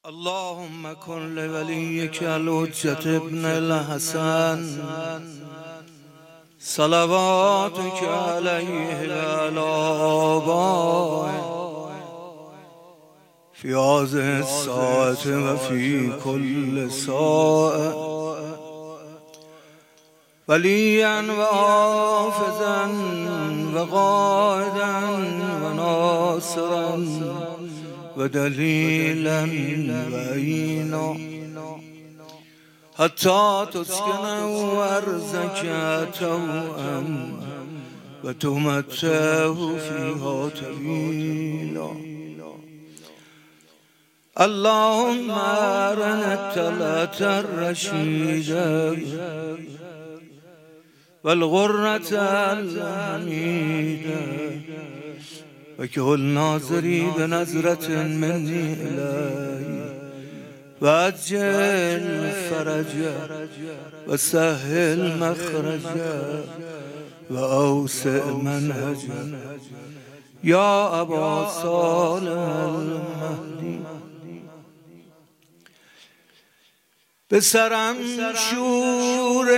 اللهم كن لوليك الحجة ابن الحسن صلواتك عليه وعلى آبائه في هذه الساعة وفي كل ساعة وليا وحافظا وقائدا وناصرا ودليلا وعينا حتى تسكنه أرضك توأا وتمتعه فيها طويلا. اللهم أرنا الطلعة الرشيدة والغرة الحميدة وكل ناظري بنظرة مني إلهي وأجل فرجا وسهل مخرجا وأوسع منهجا يا أبا صالح المهدي. بسرم شور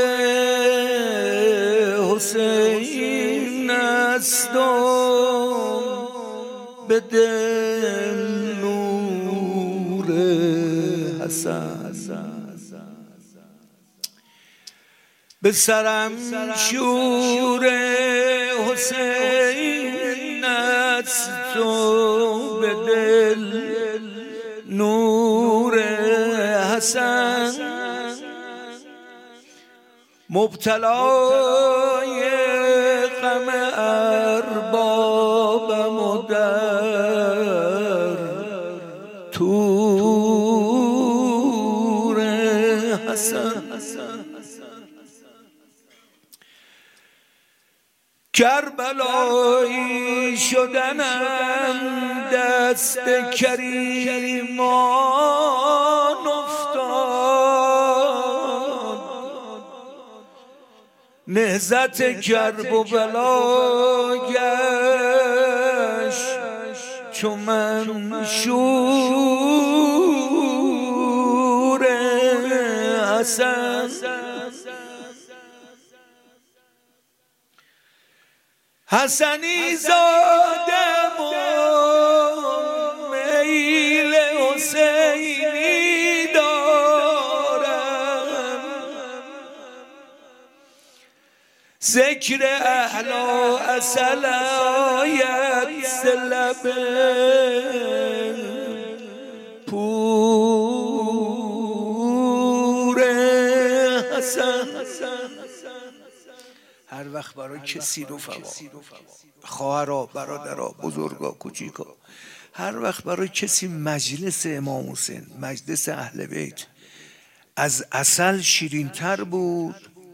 حسین است و به دل نور حسن. به سرم شور حسین است و به دل نور حسن. مبتلای غم اربابم و در طور حسن. کربلایی شدنم دست کریمان افتاد. نهضت کرب و بلا گشت چو منشور حسن. حسنی زادم و میل حسینی دارم. ذکر اهل اصل آید ز لب پور حسن. هر وقت برای کسی رفقا، خواهرها، برادرها، بزرگا، کوچیکا، هر وقت برای کسی مجلس امام حسین، مجلس اهل بیت از عسل شیرین‌تر بود،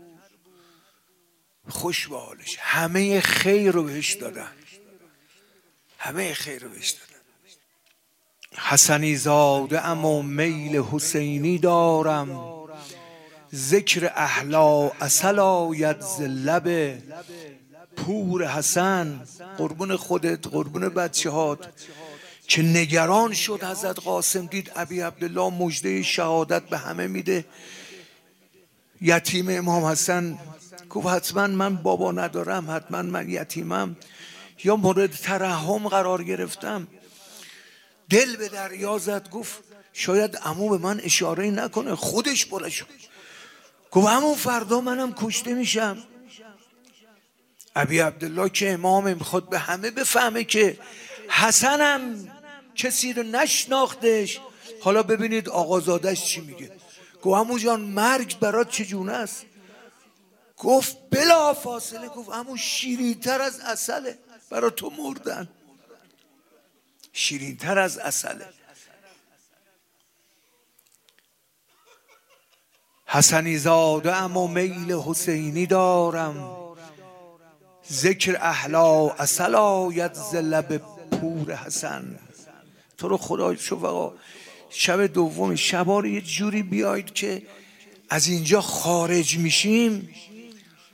خوش به حالش. همه خیر رو بهش دادن، همه خیر رو بهش دادن. حسنی زاده اما میل حسینی دارم. ذکر احلا عسل آید ز لب پور حسن. قربون خودت، قربون بچه هات که نگران شد حضرت قاسم دید ابی عبدالله مژده شهادت به همه میده. یتیم امام حسن گفت حتما من بابا ندارم، حتما من یتیمم یا مورد ترحم قرار گرفتم. دل به دریا زد، گفت شاید عمو به من اشاره نکنه. خودش بلند شد گفت همون فردا منم کشته میشم. ابی عبدالله که امام میخواد به همه بفهمه که حسنم کسی رو نشناختش. حالا ببینید آقازادش چی میگه. گفت عمو جان مرگ برات چجونه است؟ گفت بلا فاصله، گفت عمو شیرین‌تر از عسله، برا تو مردن شیرین‌تر از عسله. حسنی زاده اما میل حسینی دارم. ذکر احلا عسل آید ز لب پور حسن. تو رو خدا شفقا شب دوم شبا رو یه جوری بیاید که از اینجا خارج میشیم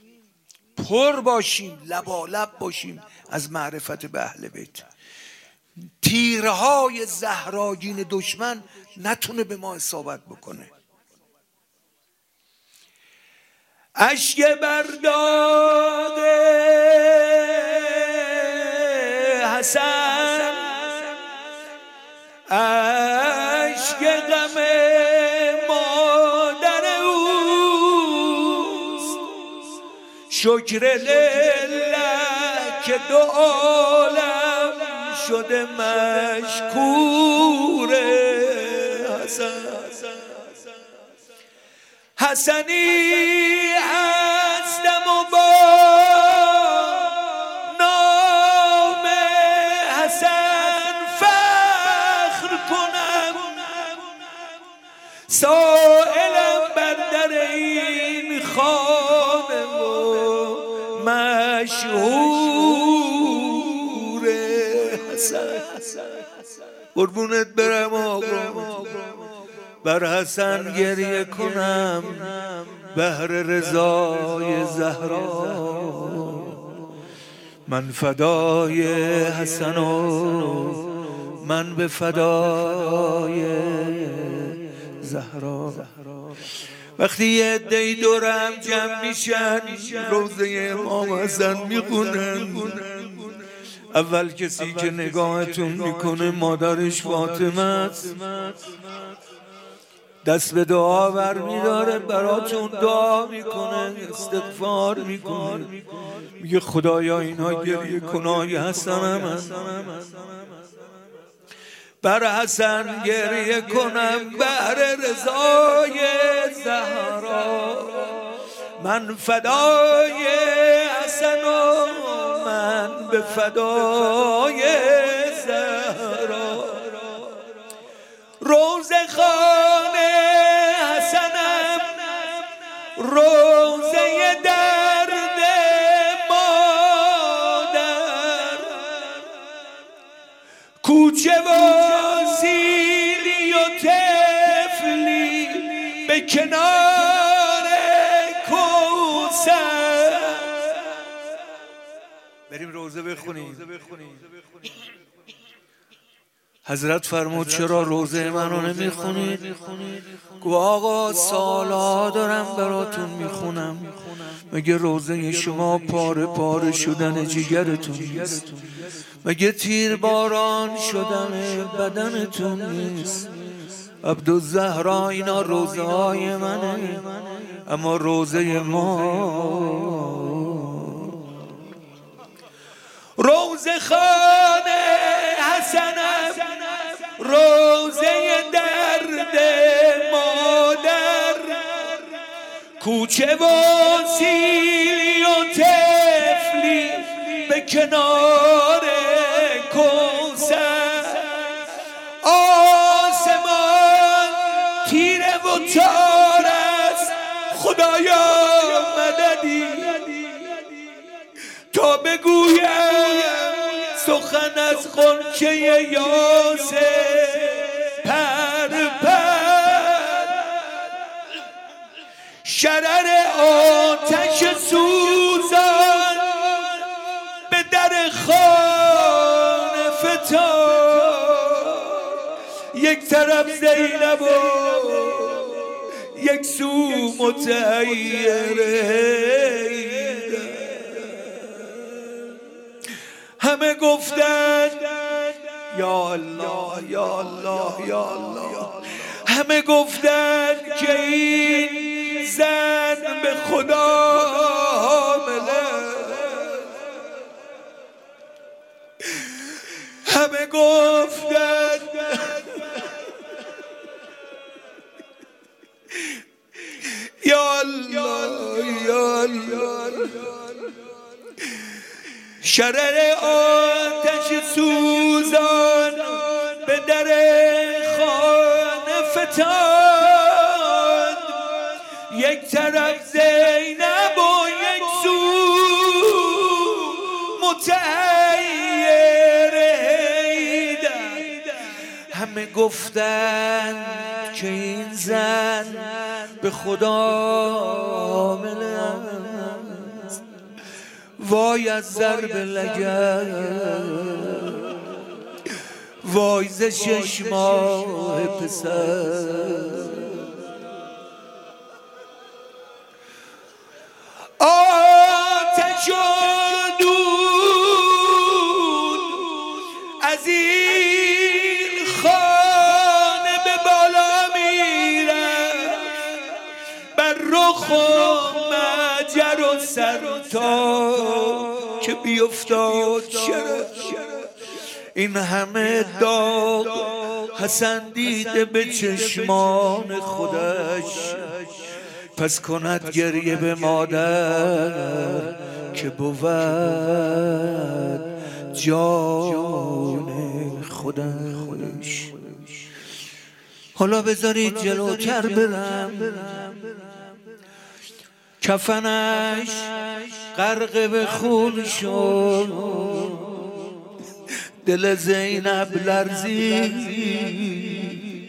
پر باشیم، لبالب باشیم از معرفت به اهل بیت. تیرهای زهراگین دشمن نتونه به ما اصابت بکنه. اشک برداغ حسن، اشک غم مادر اوست، شکر لله که دو عالم شده مشکور حسن. حسنی هستم و با نام حسن فخر کنم، سائلم بر در این خانه و مشهور حسن. قربونت برم آقا، بر حسن گریه کنم بهر رضای زهرا. من فدای حسن و من به فدای زهرا. وقتی یه عده‌ای دورم جمع میشن روزه امام حسن میخونن، اول کسی که نگاهتون میکنه مادرش فاطمه است. دست به دعا بر میداره، براتون دعا میکنه، استغفار میکنه، میگه خدایا اینها گریه کنای حسنم هست، بر حسن گریه کنم بهر رضای زهرا. من فدای حسن و من به فدای زهرا. روزه خانه حسنم روزه درد مادر، کوچه و سیلی و طفلی به کنار کوثر. بریم روزه بخونیم. حضرت فرمود چرا روزه منو نمیخونید؟ گو آقا سالها دارم براتون میخونم، مگه روزه شما پاره پاره شدن جگرتون نیست؟ مگه تیر باران شدن بدنتون نیست؟ عبدالزهرا اینا روزه های منه، اما روزه ما روزه خانه حسنم روزه درد مادر، کوچه و سیلی و طفلی به کنار کوثر. آسمان تیره و تار است، خدایا مددی تا بگویم سخن از غنچه یاس پر پر. شرر آتش سوزان به در خانه فتاد، یک طرف زینب و یک سو متحیره. همه گفتن یا الله یا الله یا الله، همه گفتن که این زن به خدا حامله، همه گفتن یا الله یا الله. شرر آتش سوزان به در خانه فتاد، یک طرف زینب و یک سو متحیر حیدر. همه گفتن که این زن به خدا حامله است. وای از ضرب لگد، وای ز 6 ماه پسر. آتش و دود از این خانه به بالا میرم، بر رخ و مجر و سر تا که بیفتاد چرا این همه داغ حسن دیده به چشمان خودش، پس کند گریه به مادر که بود جان خودش. حالا بذارید جلوتر برم، کفنش غرق به خون شد، دل زینب لرزید،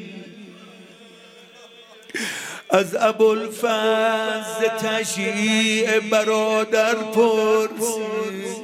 از ابوالفضل تشییع برادر پرسید،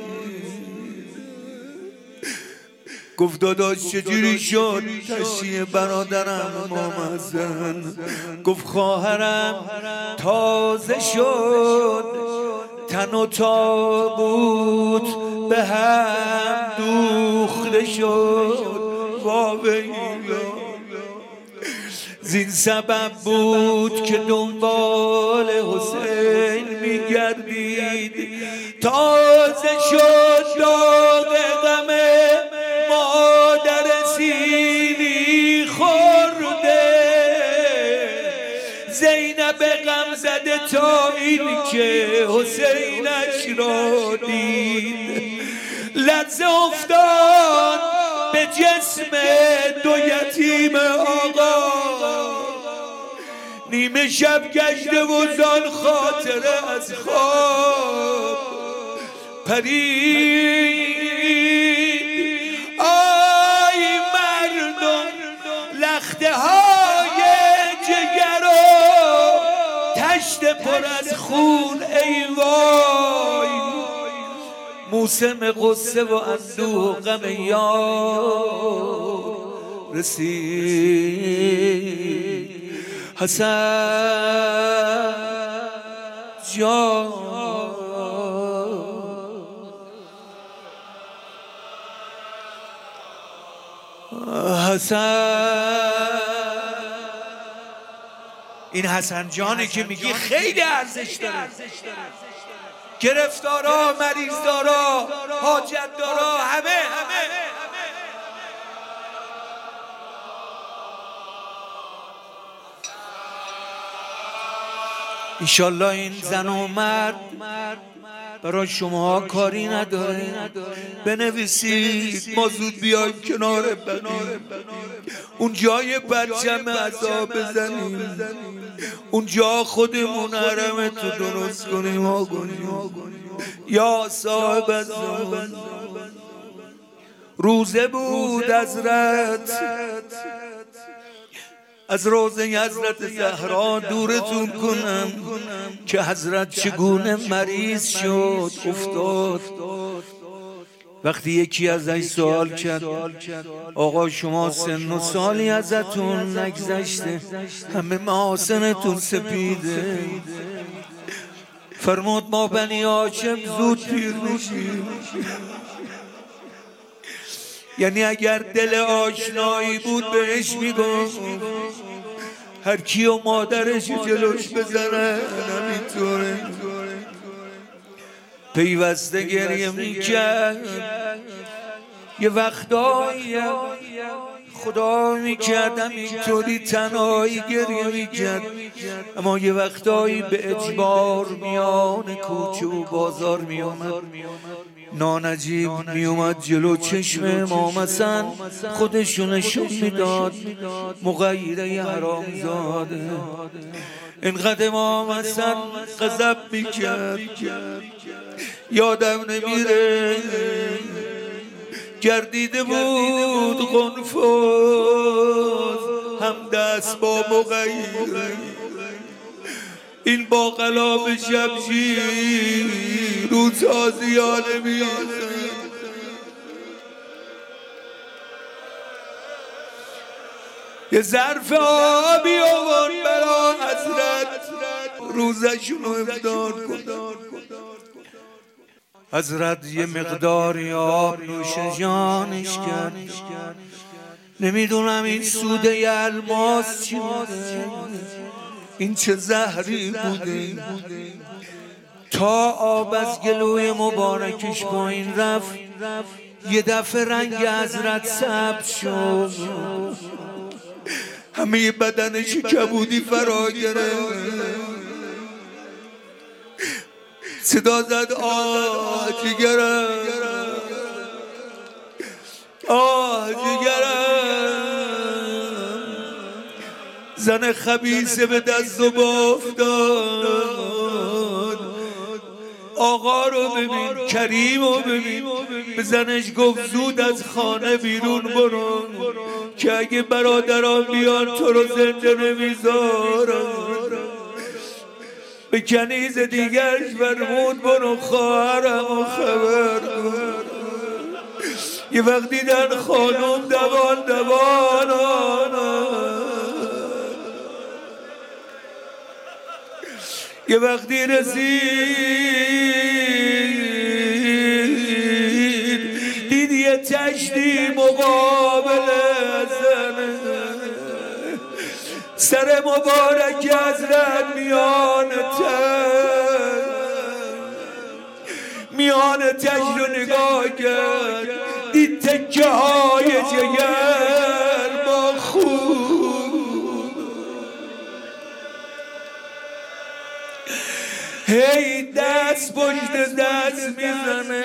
گفت داداش چجوری شد تشییع برادرم امام حسن؟ گفت خواهرم تازه شد، تن و تابوت به هم دوخته شد. واویلا زین سبب بود که دنبال حسین میگردید، تازه شد داغ غم مادر سینی خورده، زینب غم زده تا این که حسینش را دید، لرزه افتاد به جسم دو یتیم آقا، نیمه شب گشته و زان خاطره از خواب پرید. آی مردم لخته های جگر و تشت پر از خون، ای وای موسم قصه و اندوه و غم یار رسید. حسن جان این حسن جانی که میگی خیلی ارزش داره، گرفتارا، مریضدارا، حاجتدارا، همه انشالله این زن و مرد برای شما کاری نداره. بنویسید ما زود بیایم کنار بقیه، اون جای پرچم عذاب بزنیم، اونجا خودمون حرم تو درست کنیم آقایون. یا صاحب الزمان روزه بود حضرت، از روزه حضرت زهرا دورتون کنم که حضرت چگونه مریض شد افتاد. وقتی یکی ازش سوال کرد آقا شما سن و سالی ازتون نگذشته، همه محاسنتون سپیده، فرمود ما بنی هاشم زود پیر میشیم. یعنی اگر دل آشنایی بود بهش میگفت هر کی و مادرش جلوش بزنه نمیتونه. پیوسته گریه میکرد، یه وقتایی خدا میکردم اینطوری تنهایی گریه میکرد، اما یه وقتایی به اجبار میان کوچه و بازار میامد، نانجیب میومد جلو چشم امام حسن خودشو نشون میداد، مغیره حرام زاده. اینقدر امام حسن غضب میکرد یادم نمیره، گردیده بود قنفذ هم دست با مغیره، این با قلاب شمشیر رو تازیانه میزن. یه ظرف آبی آورد برا حضرت روزشون رو افطار کن. حضرت یه مقداری آب نوش جانش کرد. نمیدونم این سوده الماس چی بوده، این چه زهری بوده. تا آب از گلوی مبارکش پایین رفت، یه دفعه رنگ حضرت سبز شد، همه بدنش کبودی فرا گرفت. صدا زد آه جگرم، آه جگرم. زن خبیثه به دست و با افتاد. آقا رو ببین، کریم رو ببین. به زنش گفت زود از خانه بیرون برو که اگه برادران بیان تو رو زنده نمیذارن. به کنیز دیگرش فرمود برو خواهرم و خبر کن. یه وقت دیدن خانم دوان یه وقتی رسید دید یه تشتی مقابل زنه. سر مبارک حضرت میان تشت رو نگاه کرد، دید تکه های جگر با خون. هی دست پشت دست میزنه،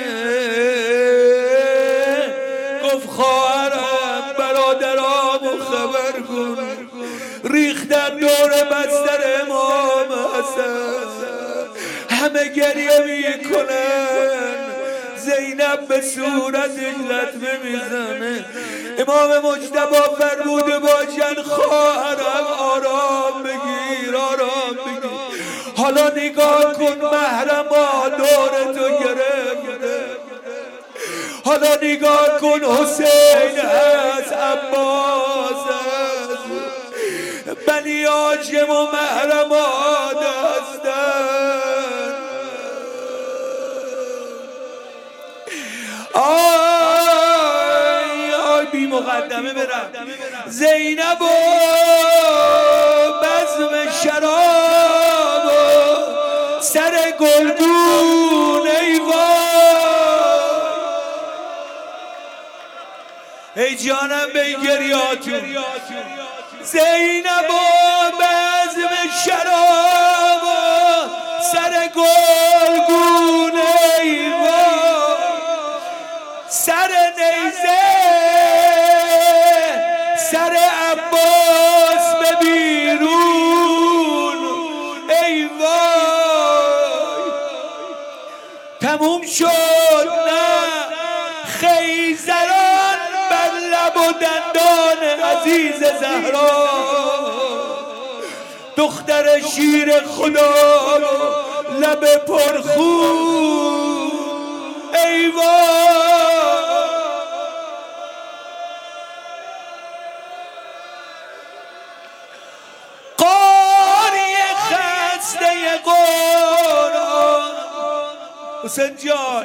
گفت خواهرم برادرامو خبر کن. ریختن دور بستر امام حسن، همه گریه میکنن. زینب به صورتش لطمه میزنه. امام مجتبی فرموده باشن خواهرم آرام بگیر، آرام بگیر. حالا نگاه کن محرما دور تو گرفته. حالا نگاه کن حسین هست، عباس هست، بنی هاشم و محرمات هستن. آی بی مقدمه برم. زینب و بزم شراب و سر گلگون ای وای. ای جانم به این گریاتون. زینب و بزم شراب و سر گلگون ای وای. سر نیزه سر عباس به بیرون ای وای. تموم شد نه خیزران بر لب و دندان عزیز زهرا. دختر شیر خدا لب پرخون ای وای. قاری خسته قرآن حسین جان،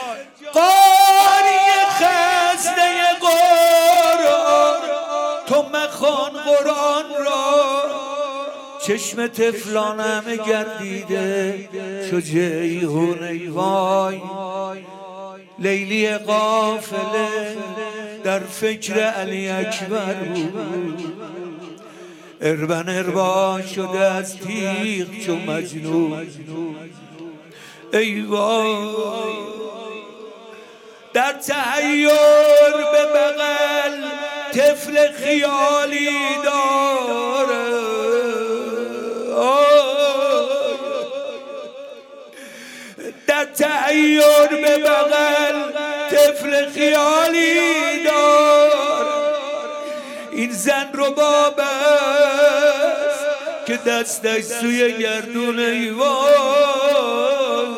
قاری خسته قرآن تو مخوان قرآن را. چشم طفلان همه گردیده چو جیحون ای وای. لیلی قافله در فکر علی اکبر بود. اربن اربا شده از تیغ چو مجنون ای وای. در تحیر به بغل طفل خیالی داره. در تحیر به بغل طفل خیالی دار. این زن رو باب است که دستش سوی گردون ای وای.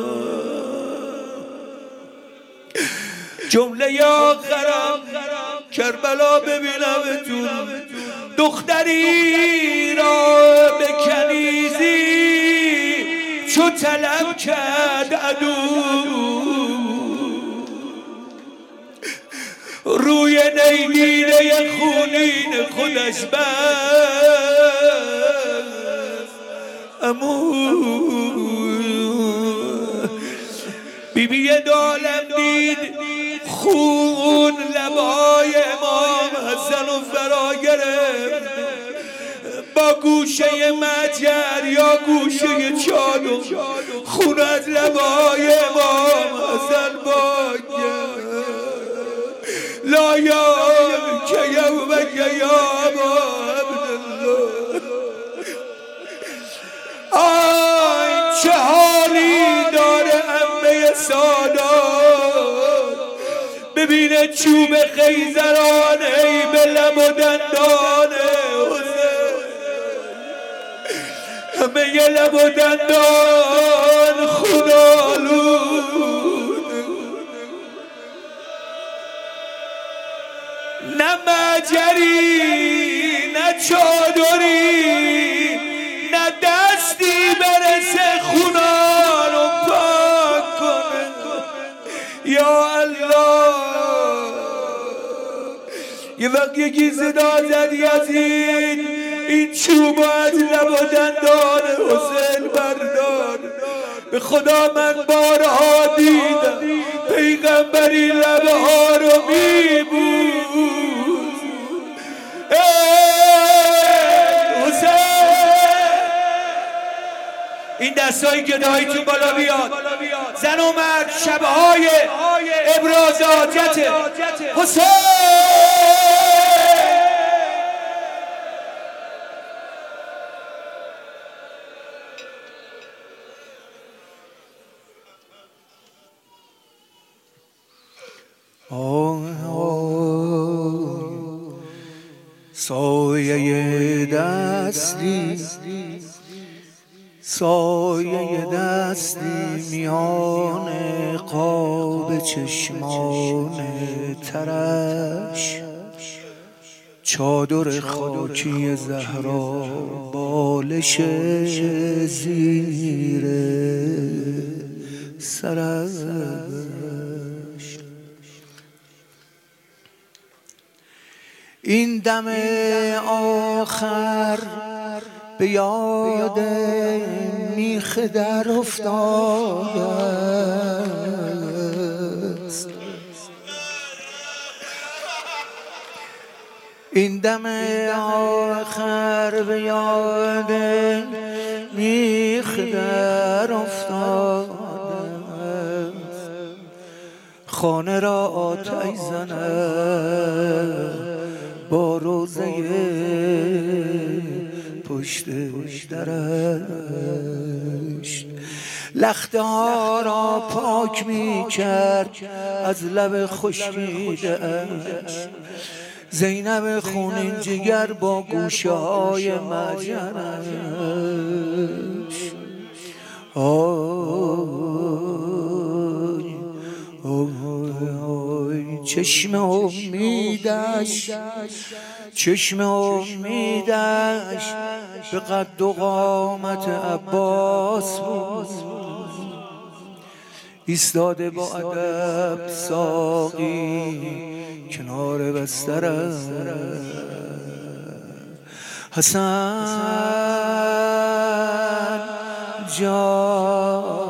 جمله آخرم کربلا ببینمتون، دختری را به کنیزی چو طلب کرد عدو، روی نیدیده خونین خودش بست. بیبی دالم دید خون لبای امام حسن و فرا گرفت، با گوشه مجر یا گوشه چادر خون از لبای امام حسن با گرفت. لا یا که یومک یا ابا عبدالله، آی چه حالی داره عمه سادات، ببینه چوب خیزران ای به لب و دندان حسین، همه ی لب و دندان خونالود، نه مجری نه چادری نه دستی برسه خونا رو پاک کنه. یا الله، یه وقت یکی صدا زد یزید این چوب از لب و دندان حسین بردار. به خدا من بارها دیدم پیغمبری لبها رو میبود. این دستایی که داییتون بالا بیاد، زن و مرد شبهای ابراز حاجت حسین. سایه دستی سایه دستی میان قاب چشمان ترش، چادر خاکی زهرا بالش زیر سرش. این دم آخر به یاد میخ در افتاده است، این دم آخر به یاد میخ در افتاده است، خانه را آتش زند با روزه پشت درش، لخته ها را پاک می کرد از لب خشکیده اش، زینب خونین جگر با گوشه های مجرش. چشم امیدش چشم امیدش به قد و قامت عباس بود، ایستاده با ادب ساقی کنار بسترش. حسن جان